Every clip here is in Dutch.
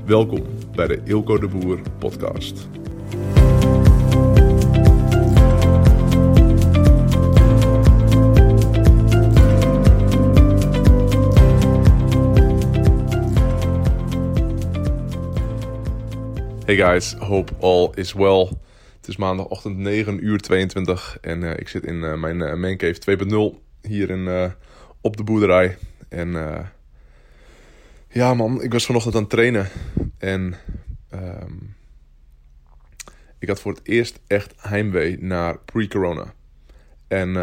Welkom bij de Eelco de Boer podcast. Hey guys, hope all is well. Het is maandagochtend 9:22 en ik zit in mijn Mancave 2.0 hier op de boerderij. En ja man, ik was vanochtend aan het trainen en ik had voor het eerst echt heimwee naar pre-corona. En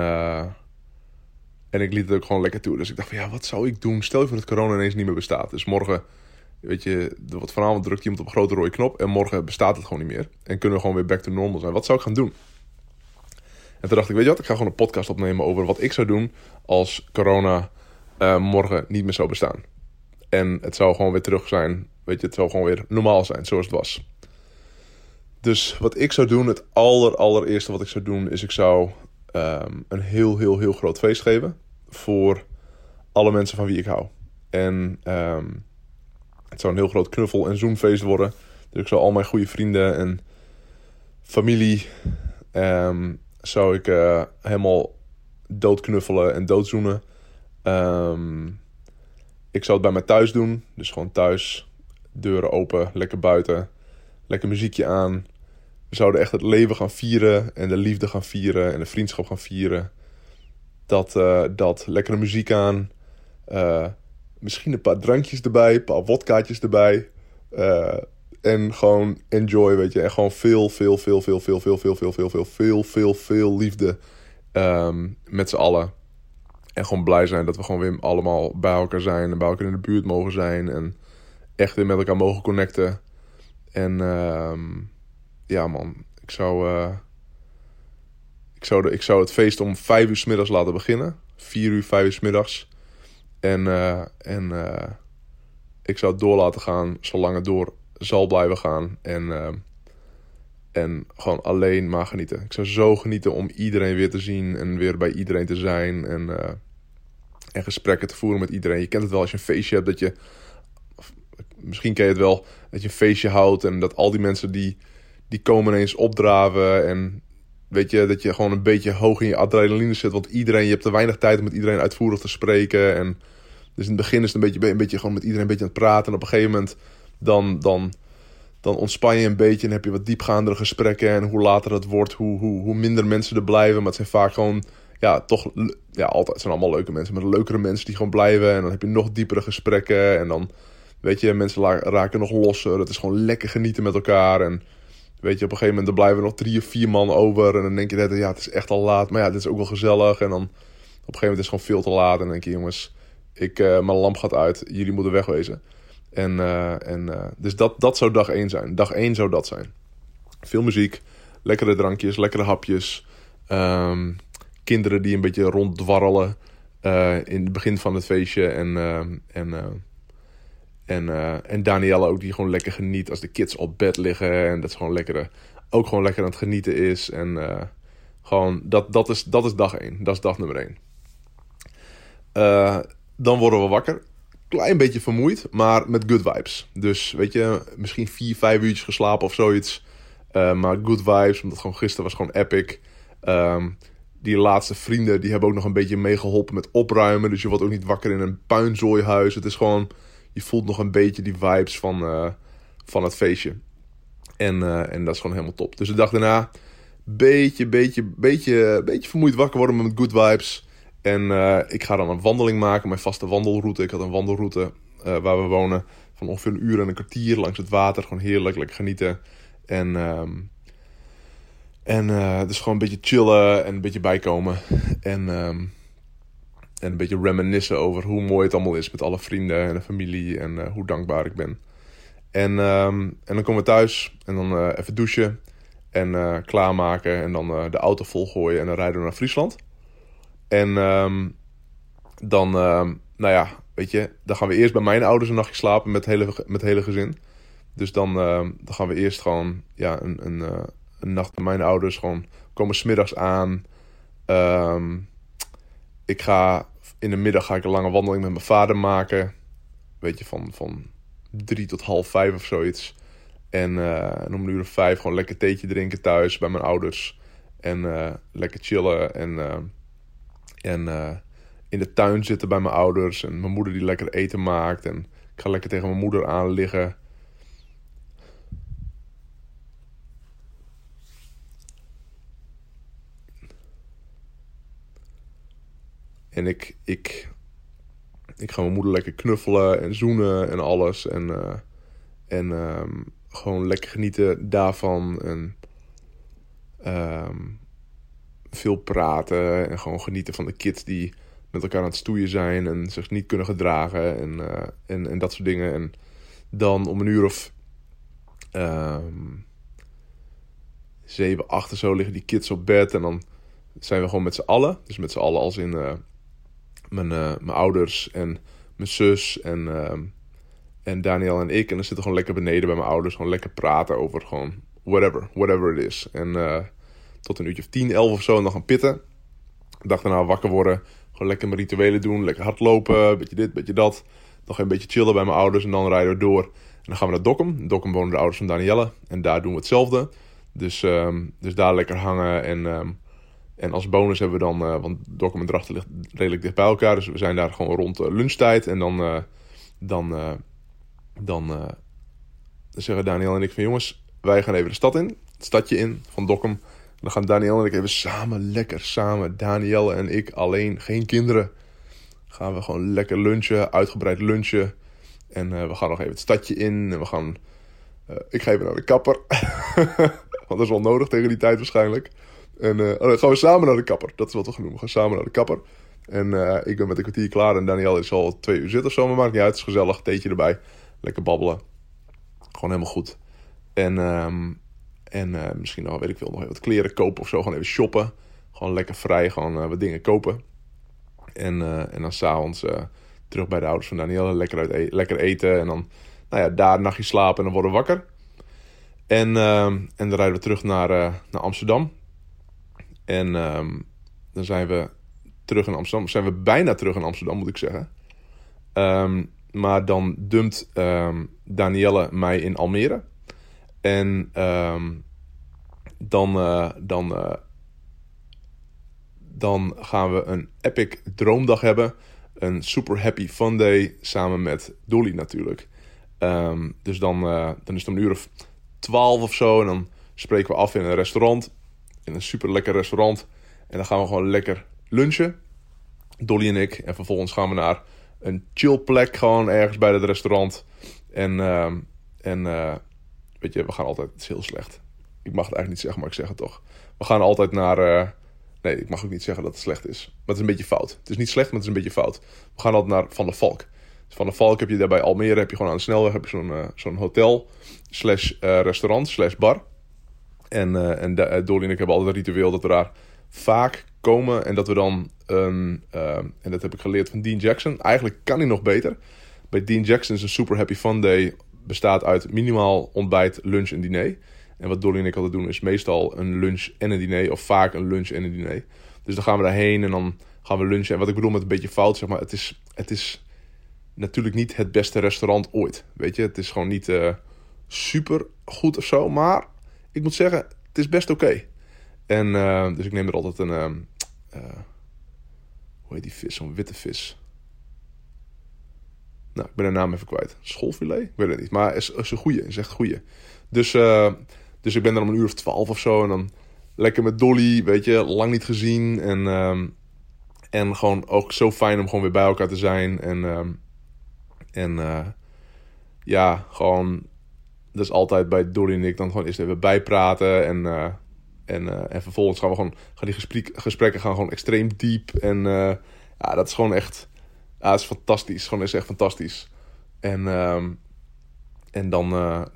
ik liet het ook gewoon lekker toe. Dus ik dacht van ja, wat zou ik doen? Stel je voor dat corona ineens niet meer bestaat. Dus morgen, weet je, er wordt vanavond drukt iemand op een grote rode knop en morgen bestaat het gewoon niet meer. En kunnen we gewoon weer back to normal zijn. Wat zou ik gaan doen? En toen dacht ik, weet je wat, ik ga gewoon een podcast opnemen over wat ik zou doen als corona morgen niet meer zou bestaan. En het zou gewoon weer terug zijn, weet je, het zou gewoon weer normaal zijn zoals het was. Dus wat ik zou doen, het allereerste wat ik zou doen, is ik zou een heel groot feest geven voor alle mensen van wie ik hou. En het zou een heel groot knuffel- en zoenfeest worden. Dus ik zou al mijn goede vrienden en familie zou ik helemaal doodknuffelen en doodzoenen. Ik zou het bij mij thuis doen. Dus gewoon thuis, deuren open, lekker buiten, lekker muziekje aan. We zouden echt het leven gaan vieren en de liefde gaan vieren en de vriendschap gaan vieren. Dat lekkere muziek aan. Misschien een paar drankjes erbij, een paar wodkaatjes erbij. En gewoon enjoy, weet je. En gewoon veel liefde met z'n allen. En gewoon blij zijn dat we gewoon weer allemaal bij elkaar zijn. En bij elkaar in de buurt mogen zijn. En echt weer met elkaar mogen connecten. En ja man, ik zou het feest om 5 uur 's middags laten beginnen. 4 uur, 5 uur 's middags. En ik zou het door laten gaan zolang het door zal blijven gaan. En gewoon alleen maar genieten. Ik zou zo genieten om iedereen weer te zien en weer bij iedereen te zijn. En gesprekken te voeren met iedereen. Je kent het wel als je een feestje hebt dat je... Misschien ken je het wel, dat je een feestje houdt en dat al die mensen die komen ineens opdraven. En weet je, dat je gewoon een beetje hoog in je adrenaline zit. Want je hebt te weinig tijd om met iedereen uitvoerig te spreken. En dus in het begin is het een beetje gewoon met iedereen een beetje aan het praten. En op een gegeven moment dan ontspan je een beetje en heb je wat diepgaandere gesprekken. En hoe later het wordt, hoe minder mensen er blijven. Maar het zijn vaak gewoon, ja, toch, ja, altijd zijn allemaal leuke mensen. Maar leukere mensen die gewoon blijven. En dan heb je nog diepere gesprekken. En dan, weet je, mensen raken nog losser. Het is gewoon lekker genieten met elkaar. En weet je, op een gegeven moment er blijven nog 3 of 4 man over. En dan denk je net, ja, het is echt al laat. Maar ja, dit is ook wel gezellig. En dan op een gegeven moment is het gewoon veel te laat. En dan denk je, jongens, mijn lamp gaat uit. Jullie moeten wegwezen. Dus dat zou dag 1 zijn. Dag 1 zou dat zijn. Veel muziek, lekkere drankjes, lekkere hapjes. Kinderen die een beetje ronddwarrelen in het begin van het feestje. En Danielle ook, die gewoon lekker geniet als de kids op bed liggen. En dat is gewoon ook gewoon lekker aan het genieten is. En gewoon, dat is dag 1. Dat is dag nummer 1. Dan worden we wakker. Klein beetje vermoeid, maar met good vibes. Dus weet je, misschien 4, 5 uurtjes geslapen of zoiets. Maar good vibes, omdat gewoon gisteren was gewoon epic. Die laatste vrienden, die hebben ook nog een beetje meegeholpen met opruimen. Dus je wordt ook niet wakker in een puinzooihuis. Het is gewoon, je voelt nog een beetje die vibes van het feestje. En dat is gewoon helemaal top. Dus de dag daarna, beetje vermoeid wakker worden met good vibes. En ik ga dan een wandeling maken, mijn vaste wandelroute. Ik had een wandelroute waar we wonen van ongeveer 1 uur en een kwartier langs het water. Gewoon heerlijk, lekker genieten. En dus gewoon een beetje chillen en een beetje bijkomen. En een beetje reminiscen over hoe mooi het allemaal is met alle vrienden en de familie. En hoe dankbaar ik ben. En dan komen we thuis en dan even douchen en klaarmaken. En dan de auto volgooien en dan rijden we naar Friesland. En dan, nou ja, weet je, dan gaan we eerst bij mijn ouders een nachtje slapen met het hele gezin. Dus dan gaan we eerst gewoon, ja, een nacht bij mijn ouders. Gewoon komen 's middags aan. In de middag ga ik een lange wandeling met mijn vader maken. Weet je, van 3 tot half 5 of zoiets. En om 1 uur of 5 gewoon lekker theetje drinken thuis bij mijn ouders. En lekker chillen. En in de tuin zitten bij mijn ouders. En mijn moeder die lekker eten maakt. En ik ga lekker tegen mijn moeder aan liggen. En ik ga mijn moeder lekker knuffelen en zoenen en alles. En gewoon lekker genieten daarvan. En veel praten. En gewoon genieten van de kids die met elkaar aan het stoeien zijn. En zich niet kunnen gedragen. En dat soort dingen. En dan om 1 uur of 7, 8 of zo liggen die kids op bed. En dan zijn we gewoon met z'n allen. Dus met z'n allen als in mijn ouders en mijn zus en Daniel en ik. En dan zitten we gewoon lekker beneden bij mijn ouders. Gewoon lekker praten over gewoon whatever it is. En tot een uurtje of 10, 11 of zo. En dan gaan pitten. De dag daarna wakker worden. Gewoon lekker mijn rituelen doen. Lekker hardlopen. Beetje dit, beetje dat. Nog een beetje chillen bij mijn ouders. En dan rijden we door. En dan gaan we naar Dokkum. In Dokkum wonen de ouders van Danielle. En daar doen we hetzelfde. Dus daar lekker hangen. En als bonus hebben we dan... want Dokkum en Drachten ligt redelijk dicht bij elkaar. Dus we zijn daar gewoon rond lunchtijd. En dan zeggen Daniel en ik van... jongens, wij gaan even de stad in. Het stadje in van Dokkum. En dan gaan Daniel en ik even samen. Danielle en ik alleen, geen kinderen. Gaan we gewoon lekker lunchen, uitgebreid lunchen. En we gaan nog even het stadje in. En we gaan... ik ga even naar de kapper. Want dat is wel nodig tegen die tijd waarschijnlijk. En dan gaan we samen naar de kapper. Dat is wat we gaan doen. We gaan samen naar de kapper. En ik ben met een kwartier klaar. En Daniel is al 2 uur zitten of zo. Maar maakt niet uit. Het is gezellig. Theetje erbij. Lekker babbelen. Gewoon helemaal goed. En misschien nog, weet ik veel, nog even wat kleren kopen of zo. Gewoon even shoppen. Gewoon lekker vrij. Gewoon wat dingen kopen. En dan s'avonds terug bij de ouders van Danielle. Lekker eten. En dan daar een nachtje slapen. En dan worden we wakker. En dan rijden we terug naar Amsterdam. En dan zijn we terug in Amsterdam. Zijn we bijna terug in Amsterdam, moet ik zeggen. Maar dan dumpt Danielle mij in Almere. En dan gaan we een epic droomdag hebben. Een super happy fun day samen met Dolly natuurlijk. Dus dan is het om 1 uur of 12 of zo. En dan spreken we af in een restaurant. In een super lekker restaurant. En dan gaan we gewoon lekker lunchen. Dolly en ik. En vervolgens gaan we naar een chill plek. Gewoon ergens bij het restaurant. En weet je, we gaan altijd... Het is heel slecht. Ik mag het eigenlijk niet zeggen, maar ik zeg het toch. We gaan altijd naar... nee, ik mag ook niet zeggen dat het slecht is. Maar het is een beetje fout. Het is niet slecht, maar het is een beetje fout. We gaan altijd naar Van der Valk. Dus Van der Valk heb je daar bij Almere. Heb je gewoon aan de snelweg heb je zo'n hotel. /restaurant /bar. En Dolly en ik hebben altijd een ritueel dat we daar vaak komen. En dat we dan... en dat heb ik geleerd van Dean Jackson. Eigenlijk kan hij nog beter. Bij Dean Jackson is een super happy fun day. Bestaat uit minimaal ontbijt, lunch en diner. En wat Dolly en ik altijd doen is meestal een lunch en een diner. Of vaak een lunch en een diner. Dus dan gaan we daarheen en dan gaan we lunchen. En wat ik bedoel met een beetje fout, zeg maar. Het is natuurlijk niet het beste restaurant ooit. Weet je, het is gewoon niet super goed of zo. Maar ik moet zeggen, het is best oké. En dus ik neem er altijd een... hoe heet die vis? Zo'n witte vis. Nou, ik ben de naam even kwijt. Schoolfilet? Ik weet het niet. Maar het is een goeie. Het is echt goeie. Dus ik ben er om 1 uur of 12 of zo. En dan lekker met Dolly. Weet je, lang niet gezien. En gewoon ook zo fijn om gewoon weer bij elkaar te zijn. Ja, gewoon... Dat is altijd bij Dolly en ik dan gewoon eerst even bijpraten. En vervolgens gaan die gesprekken gaan gewoon extreem diep. En ja, dat is gewoon echt... Ja, het is fantastisch. Gewoon is echt fantastisch. En dan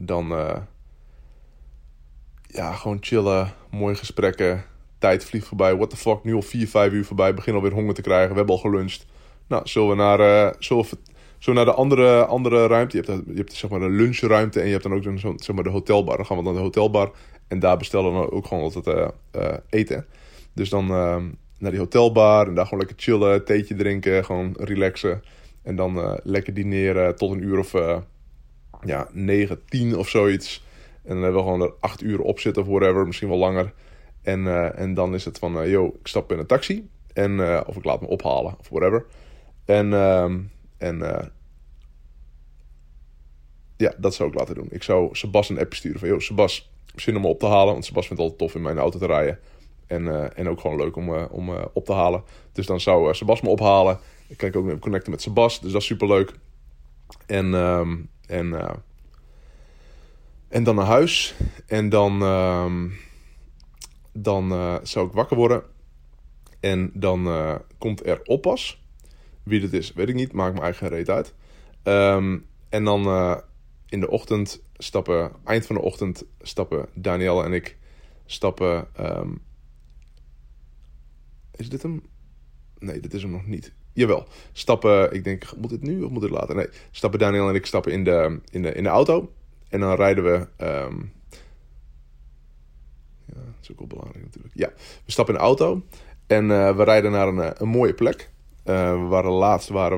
ja, gewoon chillen. Mooie gesprekken. Tijd vliegt voorbij. What the fuck, nu al 4, 5 uur voorbij. Begin alweer honger te krijgen. We hebben al geluncht. Nou, zullen we naar de andere ruimte. Je hebt zeg maar de lunchruimte. En je hebt dan ook zeg maar de hotelbar. Dan gaan we naar de hotelbar. En daar bestellen we ook gewoon altijd eten. Dus dan... naar die hotelbar en daar gewoon lekker chillen, theetje drinken, gewoon relaxen. En dan lekker dineren tot 1 uur of 9, 10 of zoiets. En dan hebben we gewoon er 8 uur op zitten of whatever, misschien wel langer. En dan is het van, ik stap in een taxi. Of ik laat me ophalen of whatever. Dat zou ik laten doen. Ik zou Sebas een appje sturen van, Sebas, zin om me op te halen. Want Sebas vindt het altijd tof in mijn auto te rijden. En ook gewoon leuk om op te halen. Dus dan zou Sebas me ophalen. Dan kan ik ook connecten met Sebas. Dus dat is superleuk. En dan naar huis. En dan zou ik wakker worden. En dan komt er oppas. Wie dat is, weet ik niet. Maakt me eigenlijk geen reet uit. En dan in de ochtend eind van de ochtend stappen Danielle en ik is dit hem? Nee, dit is hem nog niet. Jawel. Ik denk, moet dit nu of moet dit later? Nee, Danielle en ik in de auto. En dan rijden we... dat is ook wel belangrijk natuurlijk. Ja, we stappen in de auto. En we rijden naar een mooie plek. Laatst waren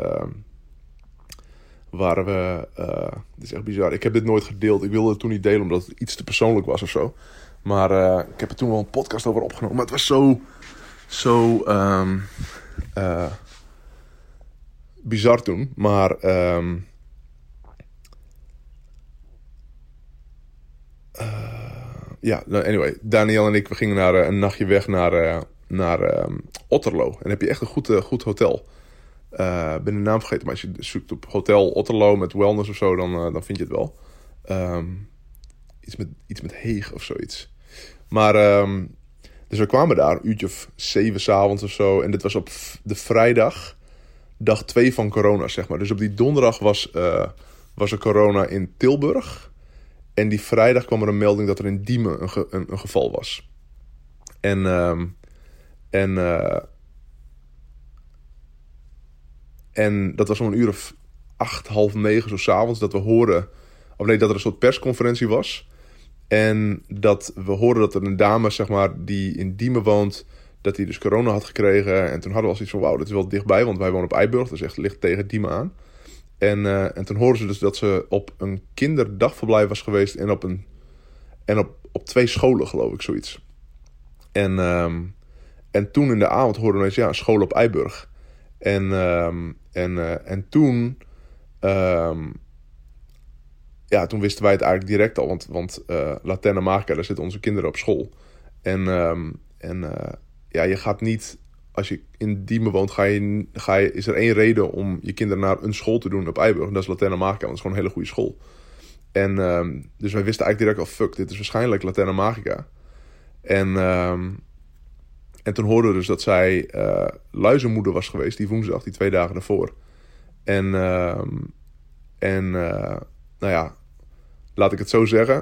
we... dit is echt bizar. Ik heb dit nooit gedeeld. Ik wilde het toen niet delen omdat het iets te persoonlijk was of zo. Maar ik heb er toen wel een podcast over opgenomen. Maar het was zo bizar toen. Maar anyway. Daniel en ik, we gingen een nachtje weg naar Otterlo. En dan heb je echt een goed hotel. Ben de naam vergeten, maar als je zoekt op Hotel Otterlo met wellness of zo, dan vind je het wel. Iets met Heeg of zoiets. Maar, dus we kwamen daar, een uurtje of 7 s'avonds of zo. En dit was op de vrijdag, dag 2 van corona, zeg maar. Dus op die donderdag was er corona in Tilburg. En die vrijdag kwam er een melding dat er in Diemen een geval was. En dat was om een uur of 8, half 9 zo 's avonds dat we hoorden... dat er een soort persconferentie was. En dat we hoorden dat er een dame, zeg maar, die in Diemen woont... dat die dus corona had gekregen. En toen hadden we al zoiets van, wauw, dat is wel dichtbij. Want wij wonen op Eiburg, dus echt ligt tegen Diemen aan. En toen hoorden ze dus dat ze op een kinderdagverblijf was geweest... en op 2 scholen, geloof ik, zoiets. En toen in de avond hoorden we ineens, een school op Eiburg... En toen... toen wisten wij het eigenlijk direct al. Want Laterna Magica, daar zitten onze kinderen op school. Je gaat niet... Als je in Diemen woont, is er 1 reden om je kinderen naar een school te doen op Eiburg. En dat is Laterna Magica, want dat is gewoon een hele goede school. Dus wij wisten eigenlijk direct al, fuck, dit is waarschijnlijk Laterna Magica. En toen hoorden we dus dat zij luizenmoeder was geweest, die woensdag, die 2 dagen daarvoor. Laat ik het zo zeggen.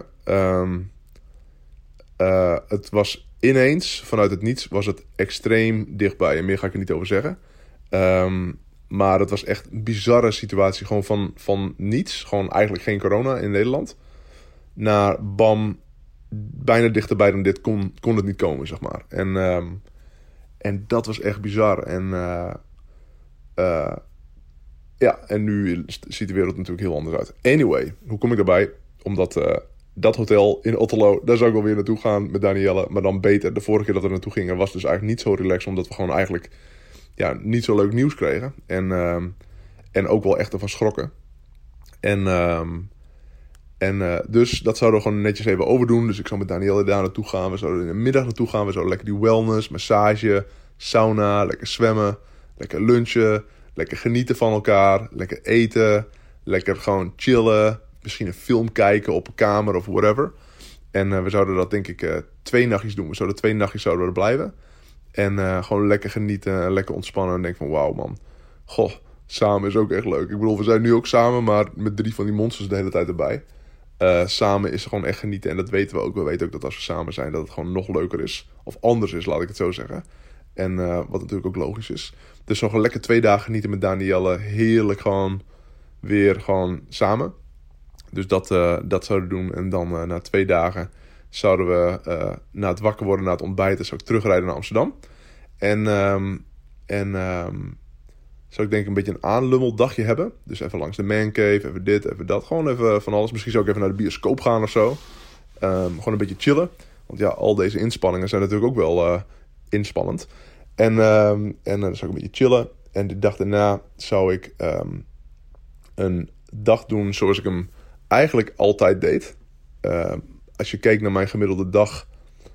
Het was ineens, vanuit het niets, was het extreem dichtbij. En meer ga ik er niet over zeggen. Maar het was echt een bizarre situatie. Gewoon van niets, gewoon eigenlijk geen corona in Nederland. Naar bam, bijna dichterbij dan dit kon het niet komen, zeg maar. En dat was echt bizar. En nu ziet de wereld natuurlijk heel anders uit. Anyway, hoe kom ik daarbij? Omdat dat hotel in Otterlo, daar zou ik wel weer naartoe gaan met Danielle. Maar dan beter. De vorige keer dat we naartoe gingen was dus eigenlijk niet zo relaxed. Omdat we gewoon eigenlijk niet zo leuk nieuws kregen. En ook wel echt ervan schrokken. Dus dat zouden we gewoon netjes even overdoen. Dus ik zou met Danielle daar naartoe gaan. We zouden in de middag naartoe gaan. We zouden lekker die wellness, massage, sauna, lekker zwemmen, lekker lunchen, lekker genieten van elkaar, lekker eten, lekker gewoon chillen, misschien een film kijken op een kamer of whatever. En we zouden dat denk ik 2 nachtjes doen. We zouden 2 nachtjes er blijven. En gewoon lekker genieten en lekker ontspannen. En denk van wauw man, goh, samen is ook echt leuk. Ik bedoel, we zijn nu ook samen, maar met 3 van die monsters de hele tijd erbij. Samen is gewoon echt genieten. En dat weten we ook. We weten ook dat als we samen zijn, dat het gewoon nog leuker is. Of anders is, laat ik het zo zeggen. En wat natuurlijk ook logisch is. Dus nog een lekker 2 dagen genieten met Danielle. Heerlijk gewoon weer gewoon samen. Dus dat zouden we doen. En dan na 2 dagen zouden we na het wakker worden, na het ontbijten, zou ik terugrijden naar Amsterdam. zou ik denk ik een beetje een aanlummeldagje hebben. Dus even langs de mancave, even dit, even dat. Gewoon even van alles. Misschien zou ik even naar de bioscoop gaan of zo. Gewoon een beetje chillen. Want ja, al deze inspanningen zijn natuurlijk ook wel inspannend. En dan zou ik een beetje chillen. En de dag daarna zou ik een dag doen zoals ik hem eigenlijk altijd deed. Als je keek naar mijn gemiddelde dag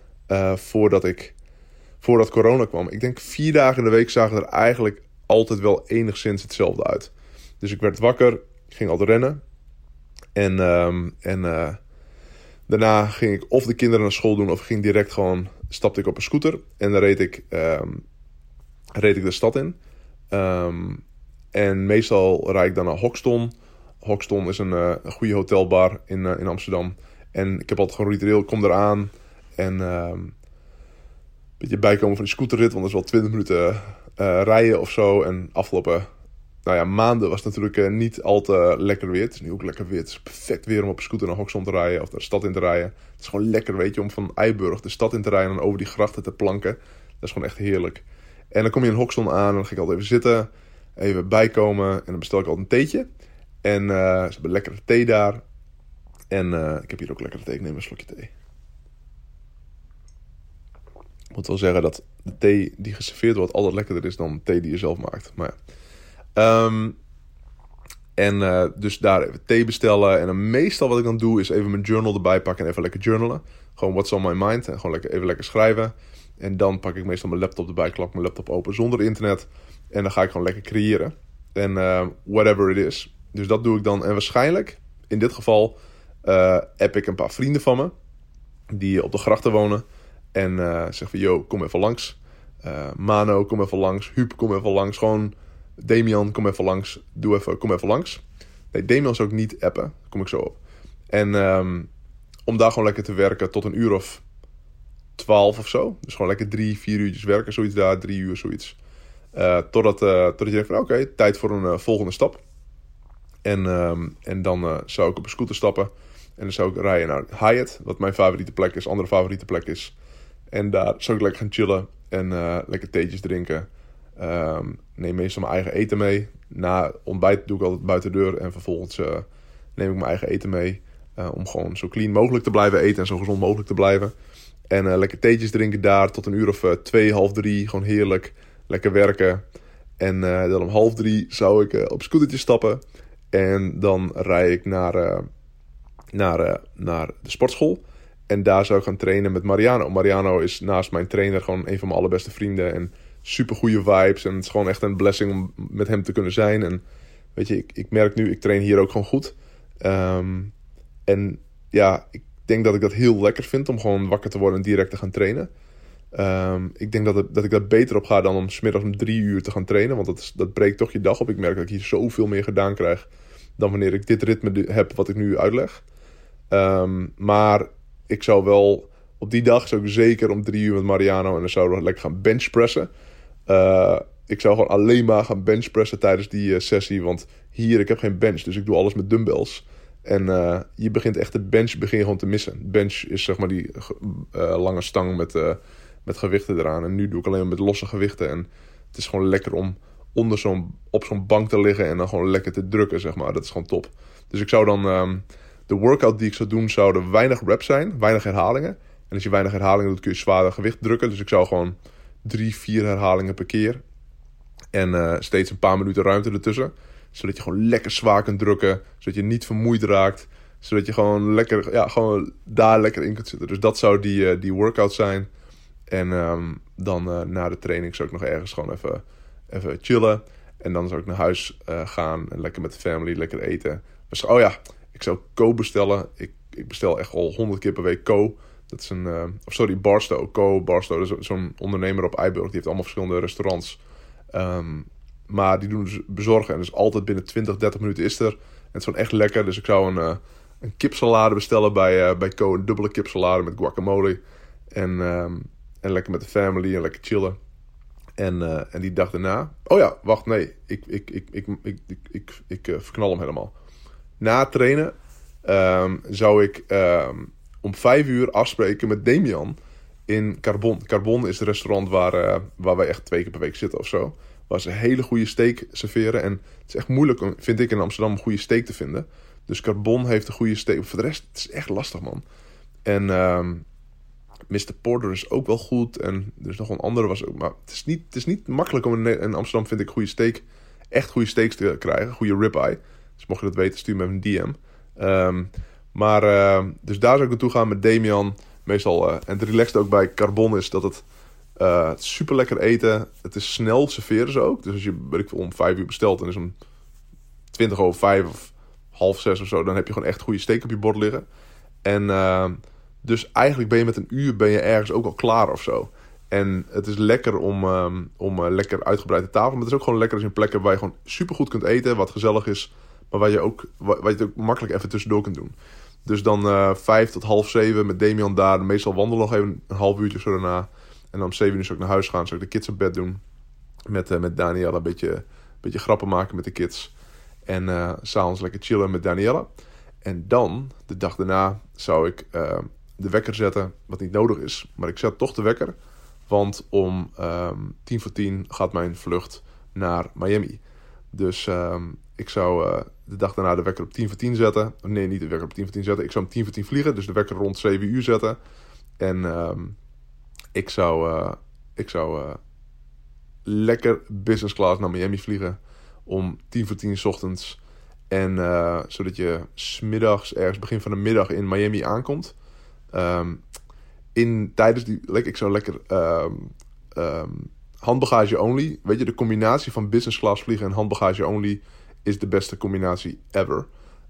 voordat corona kwam. Ik denk 4 dagen in de week zagen er eigenlijk altijd wel enigszins hetzelfde uit. Dus ik werd wakker, ik ging altijd rennen. En daarna ging ik of de kinderen naar school doen of ging direct gewoon, stapte ik op een scooter. En dan reed ik de stad in. En meestal rijd ik dan naar Hoxton. Hoxton is een goede hotelbar in Amsterdam. En ik heb altijd gewoon ritueel, ik kom eraan. En een beetje bijkomen van die scooterrit. Want dat is wel 20 minuten rijden of zo. En afgelopen maanden was het natuurlijk niet al te lekker weer. Het is nu ook lekker weer. Het is perfect weer om op een scooter naar Hoxton te rijden. Of naar de stad in te rijden. Het is gewoon lekker, weet je, om van Eiburg de stad in te rijden. En over die grachten te planken. Dat is gewoon echt heerlijk. En dan kom je in Hoxton aan. En dan ga ik altijd even zitten. Even bijkomen. En dan bestel ik altijd een theetje. En ze hebben lekkere thee daar. En ik heb hier ook lekkere thee. Ik neem een slokje thee. Ik moet wel zeggen dat de thee die geserveerd wordt altijd lekkerder is dan de thee die je zelf maakt. Maar ja. Dus daar even thee bestellen. En dan meestal wat ik dan doe is even mijn journal erbij pakken en even lekker journalen. Gewoon what's on my mind. En gewoon even lekker schrijven. En dan pak ik meestal mijn laptop erbij. Klap mijn laptop open zonder internet. En dan ga ik gewoon lekker creëren. En whatever it is. Dus dat doe ik dan. En waarschijnlijk, in dit geval, app ik een paar vrienden van me. Die op de grachten wonen. En zeg van, yo, kom even langs. Mano, kom even langs. Huub, kom even langs. Gewoon, Damian, kom even langs. Kom even langs. Nee, Damian zou ik niet appen. Daar kom ik zo op. En om daar gewoon lekker te werken tot 1:12 of zo. Dus gewoon lekker 3-4 uurtjes werken. Zoiets daar, 3 uur, zoiets. Totdat je denkt van, oké, tijd voor een volgende stap. En dan zou ik op een scooter stappen. En dan zou ik rijden naar Hyatt, wat mijn favoriete plek is, andere favoriete plek is. En daar zou ik lekker gaan chillen en lekker theetjes drinken. Neem meestal mijn eigen eten mee. Na ontbijt doe ik altijd buiten de deur. En vervolgens neem ik mijn eigen eten mee. Om gewoon zo clean mogelijk te blijven eten en zo gezond mogelijk te blijven. En lekker theetjes drinken daar tot 2:30, 2:30. Gewoon heerlijk. Lekker werken. En dan om 2:30 zou ik op scootertje stappen. En dan rijd ik naar de sportschool. En daar zou ik gaan trainen met Mariano. Mariano is naast mijn trainer gewoon een van mijn allerbeste vrienden. En super goede vibes. En het is gewoon echt een blessing om met hem te kunnen zijn. En weet je, ik merk nu, ik train hier ook gewoon goed. En ja, ik denk dat ik dat heel lekker vind om gewoon wakker te worden en direct te gaan trainen. Ik denk dat ik daar beter op ga dan om 's middags om 3 uur te gaan trainen. Want dat breekt toch je dag op. Ik merk dat ik hier zoveel meer gedaan krijg dan wanneer ik dit ritme heb wat ik nu uitleg. Maar ik zou wel, op die dag zou ik zeker om 3 uur met Mariano en dan zouden we lekker gaan benchpressen. Ik zou gewoon alleen maar gaan benchpressen tijdens die sessie. Want hier, ik heb geen bench, dus ik doe alles met dumbbells. En je begint echt de bench gewoon te missen. Bench is zeg maar die lange stang met gewichten eraan. En nu doe ik alleen maar met losse gewichten. En het is gewoon lekker om op zo'n bank te liggen en dan gewoon lekker te drukken, zeg maar. Dat is gewoon top. Dus ik zou dan, de workout die ik zou doen, zouden weinig reps zijn, weinig herhalingen. En als je weinig herhalingen doet, kun je zwaarder gewicht drukken. Dus ik zou gewoon 3-4 herhalingen per keer. En steeds een paar minuten ruimte ertussen. Zodat je gewoon lekker zwaar kunt drukken. Zodat je niet vermoeid raakt. Zodat je gewoon lekker, gewoon daar lekker in kunt zitten. Dus dat zou die workout zijn. En dan na de training zou ik nog ergens gewoon even chillen. En dan zou ik naar huis gaan en lekker met de family lekker eten. Dus, ik zou Co bestellen. Ik bestel echt al 100 keer per week Co. Dat is Barstow. Co, Barstow, dat is zo'n ondernemer op Eiburg. Die heeft allemaal verschillende restaurants. Maar die doen dus bezorgen. En dus altijd binnen 20-30 minuten is er. En het is gewoon echt lekker. Dus ik zou een kipsalade bestellen bij Co. Een dubbele kipsalade met guacamole. En lekker met de family en lekker chillen. En die dag daarna... wacht, nee. Ik verknal hem helemaal. Na het trainen zou ik om 5 uur afspreken met Damian in Carbon. Carbon is het restaurant waar wij echt 2 keer per week zitten of zo. waar ze hele goede steak serveren. En het is echt moeilijk, vind ik, in Amsterdam een goede steak te vinden. Dus Carbon heeft een goede steak. Voor de rest, het is echt lastig, man. En Mr. Porter is ook wel goed. En er is nog een andere. Maar het is niet makkelijk om in Amsterdam, vind ik, echt goede steaks te krijgen. Goede ribeye. Dus mocht je dat weten, stuur me even een DM. Dus daar zou ik naartoe gaan met Damian. Meestal, en het relaxed ook bij Carbon is dat het super lekker eten. Het is snel serveren ze ook. Dus als je, weet ik veel, om 5 uur bestelt, dan is om 5:20 of 5:30 of zo, dan heb je gewoon echt goede steak op je bord liggen. En dus eigenlijk ben je met een uur ergens ook al klaar of zo. En het is lekker om lekker uitgebreid te tafel. Maar het is ook gewoon lekker als je een plek hebt waar je gewoon supergoed kunt eten. Wat gezellig is. Maar waar je het ook makkelijk even tussendoor kunt doen. Dus dan 5 tot 6:30 met Damian daar. Meestal wandelen nog even een half uurtje of zo daarna. En dan om 7 uur zou ik naar huis gaan. Zou ik de kids op bed doen. Met Daniela een beetje grappen maken met de kids. En 's avonds lekker chillen met Daniela. En dan, de dag daarna, zou ik de wekker zetten. Wat niet nodig is. Maar ik zet toch de wekker. Want om 9:50 gaat mijn vlucht naar Miami. Dus ik zou de dag daarna de wekker op 9:50 zetten. Nee, niet de wekker op 9:50 zetten. Ik zou om 9:50 vliegen. Dus de wekker rond 7 uur zetten. En ik zou lekker business class naar Miami vliegen. Om 9:50 's ochtends. En zodat je 's middags, ergens begin van de middag in Miami aankomt. Tijdens die... Ik zou lekker... handbagage only. Weet je, de combinatie van business class vliegen en handbagage only is de beste combinatie ever.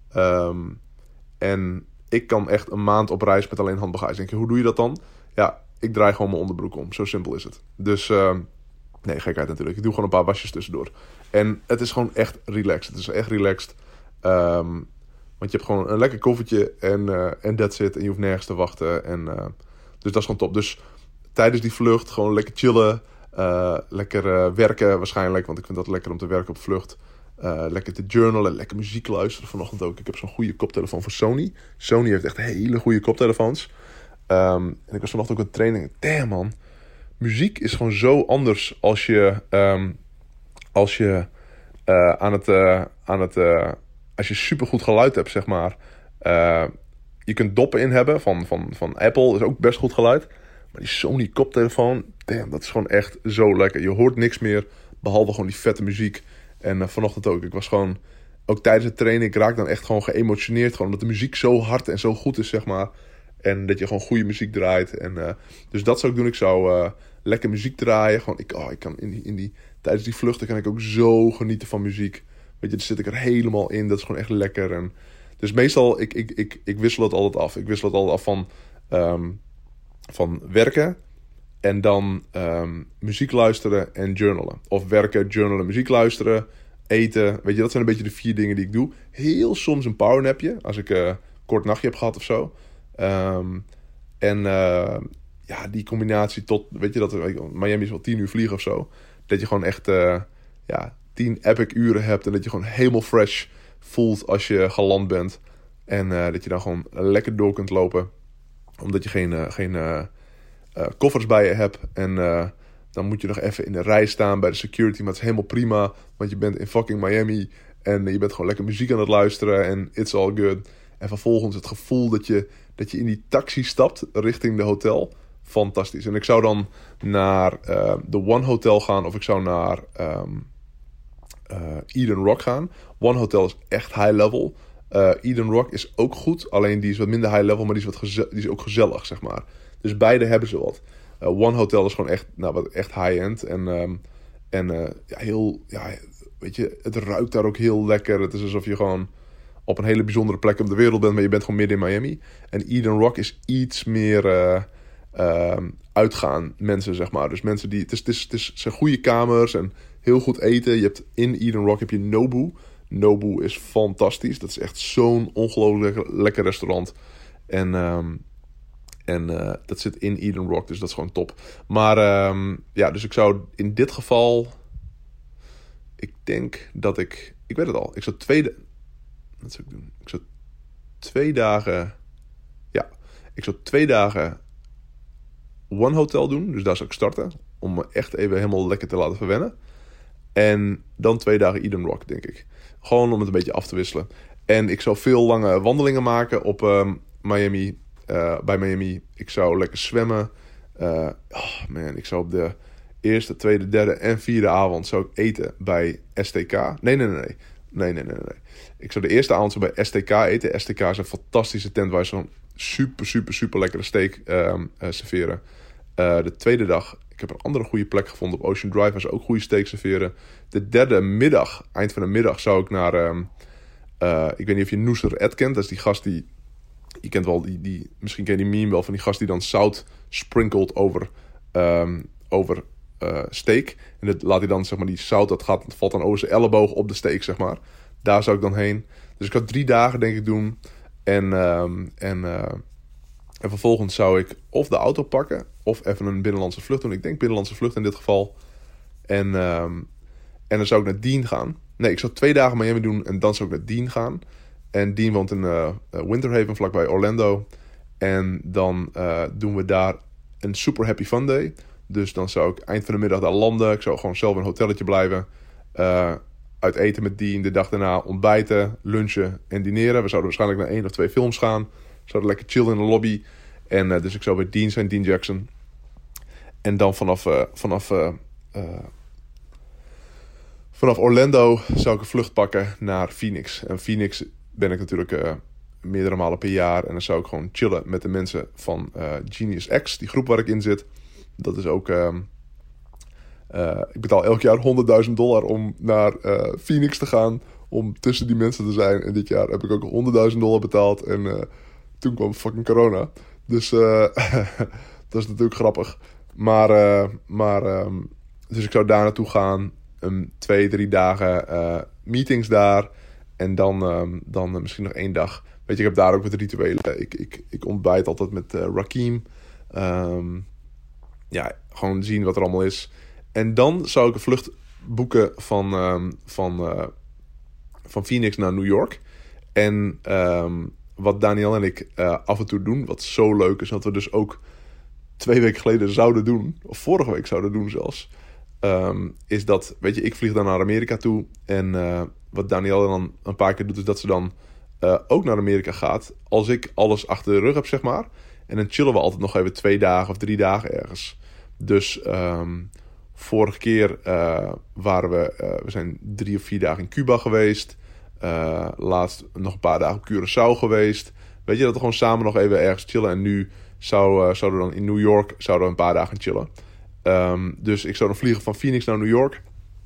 En ik kan echt een maand op reis met alleen handbagage. Denk je, hoe doe je dat dan? Ja, ik draai gewoon mijn onderbroek om. Zo simpel is het. Dus, nee, gekheid natuurlijk. Ik doe gewoon een paar wasjes tussendoor. En het is gewoon echt relaxed. Het is echt relaxed. Want je hebt gewoon een lekker koffertje en that's it. En je hoeft nergens te wachten. Dus dat is gewoon top. Dus tijdens die vlucht gewoon lekker chillen. Lekker werken waarschijnlijk. Want ik vind dat lekker om te werken op vlucht. Lekker te journalen. Lekker muziek luisteren vanochtend ook. Ik heb zo'n goede koptelefoon van Sony. Sony heeft echt hele goede koptelefoons. En ik was vanochtend ook aan het trainen. Damn, man. Muziek is gewoon zo anders als je als je supergoed geluid hebt, zeg maar. Je kunt doppen in hebben van Apple. Is ook best goed geluid. Maar die Sony koptelefoon, damn, dat is gewoon echt zo lekker. Je hoort niks meer, behalve gewoon die vette muziek. En vanochtend ook. Ik was gewoon, ook tijdens het trainen, ik raak dan echt gewoon geëmotioneerd. Gewoon omdat de muziek zo hard en zo goed is, zeg maar. En dat je gewoon goede muziek draait. Dus dat zou ik doen. Ik zou lekker muziek draaien. Gewoon, ik kan tijdens die vluchten kan ik ook zo genieten van muziek. Weet je, dan zit ik er helemaal in. Dat is gewoon echt lekker. Dus meestal, ik wissel het altijd af. Ik wissel het altijd af van werken. En dan muziek luisteren en journalen. Of werken, journalen, muziek luisteren, eten. Weet je, dat zijn een beetje de 4 dingen die ik doe. Heel soms een powernapje. Als ik een kort nachtje heb gehad of zo. Ja, die combinatie tot... Weet je, Miami is wel 10 uur vliegen of zo. Dat je gewoon echt 10 epic uren hebt. En dat je gewoon helemaal fresh voelt als je geland bent. En dat je dan gewoon lekker door kunt lopen. Omdat je geen koffers bij je hebt. En dan moet je nog even in de rij staan bij de security. Maar het is helemaal prima. Want je bent in fucking Miami. En je bent gewoon lekker muziek aan het luisteren. En it's all good. En vervolgens het gevoel dat je in die taxi stapt richting de hotel. Fantastisch. En ik zou dan naar de One Hotel gaan. Of ik zou naar Eden Rock gaan. One Hotel is echt high level. Eden Rock is ook goed. Alleen die is wat minder high level. Maar die is ook gezellig, zeg maar. Dus beide hebben ze wat. One Hotel is gewoon echt high-end. Weet je, het ruikt daar ook heel lekker. Het is alsof je gewoon op een hele bijzondere plek op de wereld bent, maar je bent gewoon midden in Miami. En Eden Rock is iets meer uitgaan mensen, zeg maar. Dus mensen die... Het zijn goede kamers en heel goed eten. Je hebt in Eden Rock heb je Nobu. Nobu is fantastisch. Dat is echt zo'n ongelooflijk lekker restaurant. En dat zit in Eden Rock, dus dat is gewoon top. Maar dus ik zou in dit geval... Ik denk dat ik weet het al. Wat zou ik doen? Ik zou 2 dagen... Ja, ik zou 2 dagen One Hotel doen. Dus daar zou ik starten. Om me echt even helemaal lekker te laten verwennen. En dan 2 dagen Eden Rock, denk ik. Gewoon om het een beetje af te wisselen. En ik zou veel lange wandelingen maken op Miami. Bij Miami. Ik zou lekker zwemmen. Ik zou op de eerste, tweede, derde en vierde avond zou ik eten bij STK. Nee. Ik zou de eerste avond zo bij STK eten. STK is een fantastische tent waar ze zo'n super lekkere steak serveren. De tweede dag, ik heb een andere goede plek gevonden op Ocean Drive waar ze ook goede steak serveren. De derde middag, eind van de middag, zou ik naar... ik weet niet of je Nooser Ed kent. Dat is die gast die... Je kent wel die misschien ken je die meme wel van die gast die dan zout sprinkelt over steak. En dat laat hij dan, zeg maar, die zout, dat valt dan over zijn elleboog op de steak, zeg maar. Daar zou ik dan heen. Dus ik had 3 dagen, denk ik, doen. En vervolgens zou ik of de auto pakken, of even een binnenlandse vlucht doen. Ik denk binnenlandse vlucht in dit geval. En dan zou ik naar Dean gaan. Nee, ik zou 2 dagen Miami doen en dan zou ik naar Dean gaan. En Dean woont in Winter Haven, vlakbij Orlando. En dan doen we daar een super happy fun day. Dus dan zou ik eind van de middag daar landen. Ik zou gewoon zelf in een hotelletje blijven. Uit eten met Dean. De dag daarna ontbijten, lunchen en dineren. We zouden waarschijnlijk naar 1 of 2 films gaan. We zouden lekker chillen in de lobby. En dus ik zou bij Dean zijn, Dean Jackson. En dan vanaf Orlando zou ik een vlucht pakken naar Phoenix. En Phoenix ben ik natuurlijk meerdere malen per jaar. En dan zou ik gewoon chillen met de mensen van Genius X, die groep waar ik in zit. Dat is ook... ik betaal elk jaar $100.000 om naar Phoenix te gaan. Om tussen die mensen te zijn. En dit jaar heb ik ook $100.000 betaald. En toen kwam fucking corona. Dus dat is natuurlijk grappig. Dus ik zou daar naartoe gaan. 2-3 dagen meetings daar. En dan misschien nog 1 dag. Weet je, ik heb daar ook wat rituelen. Ik ontbijt altijd met Rakim. Gewoon zien wat er allemaal is. En dan zou ik een vlucht boeken van Phoenix naar New York. En wat Daniel en ik af en toe doen, wat zo leuk is, dat we dus ook 2 weken geleden zouden doen, of vorige week zouden doen zelfs, is dat, weet je, ik vlieg dan naar Amerika toe. En wat Daniel dan een paar keer doet, is dat ze dan ook naar Amerika gaat, als ik alles achter de rug heb, zeg maar. En dan chillen we altijd nog even 2 dagen of 3 dagen ergens. Dus vorige keer waren we zijn 3 of 4 dagen in Cuba geweest. Laatst nog een paar dagen op Curaçao geweest. Weet je, dat we gewoon samen nog even ergens chillen. En nu zouden we dan in New York een paar dagen chillen. Dus ik zou dan vliegen van Phoenix naar New York.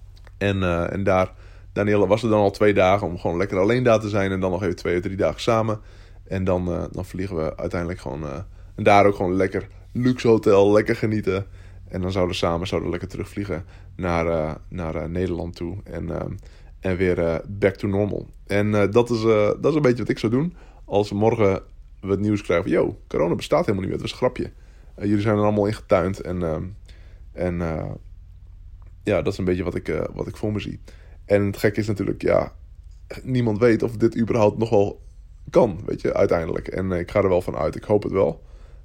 En daar, Danielle was er dan al 2 dagen om gewoon lekker alleen daar te zijn. En dan nog even 2 of 3 dagen samen. En dan vliegen we uiteindelijk gewoon... en daar ook gewoon lekker luxe hotel, lekker genieten. En dan zouden we lekker terugvliegen naar Nederland toe. En weer back to normal. En dat is een beetje wat ik zou doen. Als we morgen het nieuws krijgen van... Yo, corona bestaat helemaal niet meer. Het was een grapje. Jullie zijn er allemaal in getuind. En dat is een beetje wat ik voor me zie. En het gekke is natuurlijk... Ja, niemand weet of dit überhaupt nog wel kan. Weet je, uiteindelijk. En ik ga er wel van uit. Ik hoop het wel.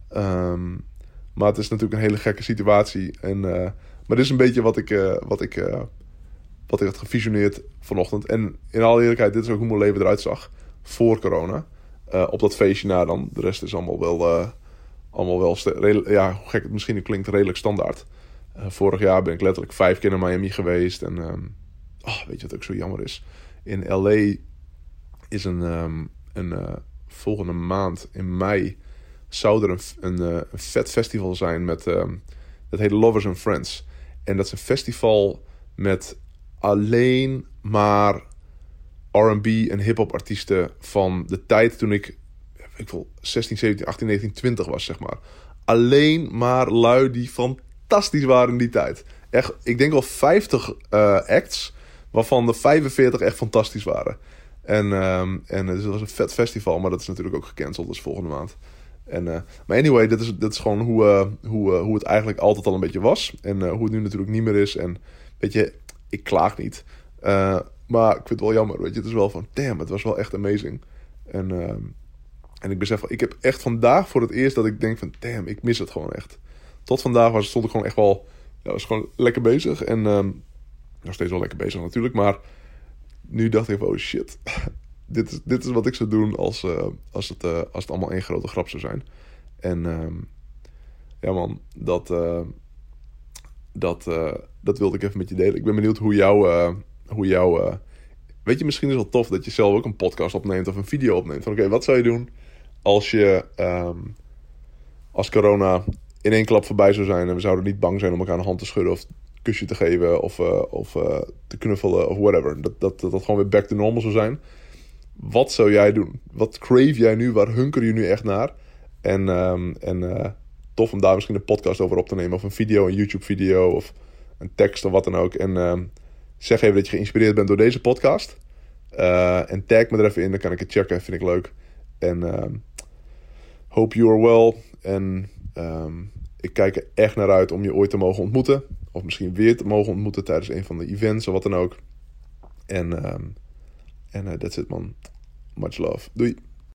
Maar het is natuurlijk een hele gekke situatie. Maar dit is een beetje wat ik had gevisioneerd vanochtend. En in alle eerlijkheid, dit is ook hoe mijn leven eruit zag voor corona. Op dat feestje na dan. De rest is allemaal wel hoe gek het misschien klinkt, redelijk standaard. Vorig jaar ben ik letterlijk 5 keer naar Miami geweest. En weet je wat ook zo jammer is? In LA is een volgende maand in mei zou er een vet festival zijn met dat heet Lovers and Friends. En dat is een festival met alleen maar R&B en hip-hop artiesten van de tijd toen ik 16, 17, 18, 19, 20 was, zeg maar. Alleen maar lui die fantastisch waren in die tijd. Echt, ik denk wel 50 acts, waarvan de 45 echt fantastisch waren. En dus dat was een vet festival, maar dat is natuurlijk ook gecanceld, dus volgende maand. Maar anyway, dit is gewoon hoe het eigenlijk altijd al een beetje was. En hoe het nu natuurlijk niet meer is. En weet je, ik klaag niet. Maar ik vind het wel jammer, weet je. Het is wel van, damn, het was wel echt amazing. En ik besef, ik heb echt vandaag voor het eerst dat ik denk van, damn, ik mis het gewoon echt. Tot vandaag stond ik gewoon echt wel, was gewoon lekker bezig. En Nog steeds wel lekker bezig natuurlijk. Maar nu dacht ik, oh shit. Dit is wat ik zou doen als het allemaal één grote grap zou zijn. En ja man, dat wilde ik even met je delen. Ik ben benieuwd hoe jouw weet je, misschien is het wel tof dat je zelf ook een podcast opneemt of een video opneemt. Van oké, wat zou je doen als corona in één klap voorbij zou zijn en we zouden niet bang zijn om elkaar een hand te schudden of een kusje te geven of te knuffelen of whatever. Dat gewoon weer back to normal zou zijn. Wat zou jij doen? Wat crave jij nu? Waar hunker je nu echt naar? En tof om daar misschien een podcast over op te nemen. Of een video, een YouTube video of een tekst of wat dan ook. En zeg even dat je geïnspireerd bent door deze podcast. En tag me er even in, dan kan ik het checken. Vind ik leuk. En hope you are well. En ik kijk er echt naar uit om je ooit te mogen ontmoeten. Of misschien weer te mogen ontmoeten tijdens een van de events of wat dan ook. En that's it man. Much love. Doei.